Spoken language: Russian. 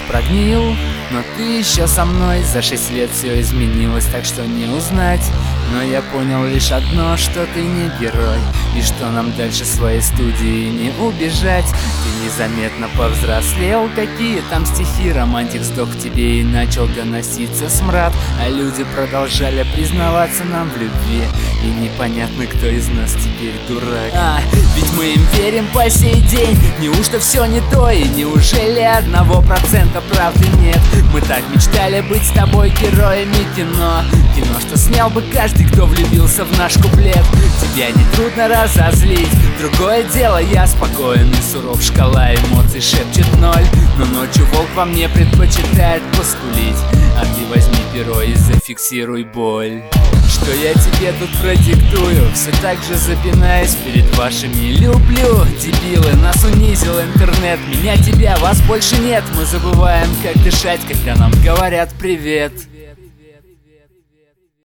прогнил, но ты еще со мной. За 6 лет все изменилось, так что не узнать. Но я понял лишь одно, что ты не герой, и что нам дальше своей студии не убежать. Ты незаметно повзрослел, какие там стихи. Романтик сдох в тебе и начал доноситься смрад. А люди продолжали признаваться нам в любви, и непонятно, кто из нас теперь дурак. Ведь мы им верим по сей день. Неужто все не то, и неужели 1% правды нет? Мы так мечтали быть с тобой героями кино. Кино, что снял бы каждый, кто влюбился в наш куплет. Тебя не трудно разозлить, другое дело, я спокоен и суров. Шкала эмоций шепчет 0, но ночью волк во мне предпочитает поскулить. А ты возьми перо и зафиксируй боль. Что я тебе тут продиктую, все так же запинаюсь перед вашими люблю. Дебилы, нас унизил интернет, меня, тебя, вас больше нет. Мы забываем, как дышать, когда нам говорят привет.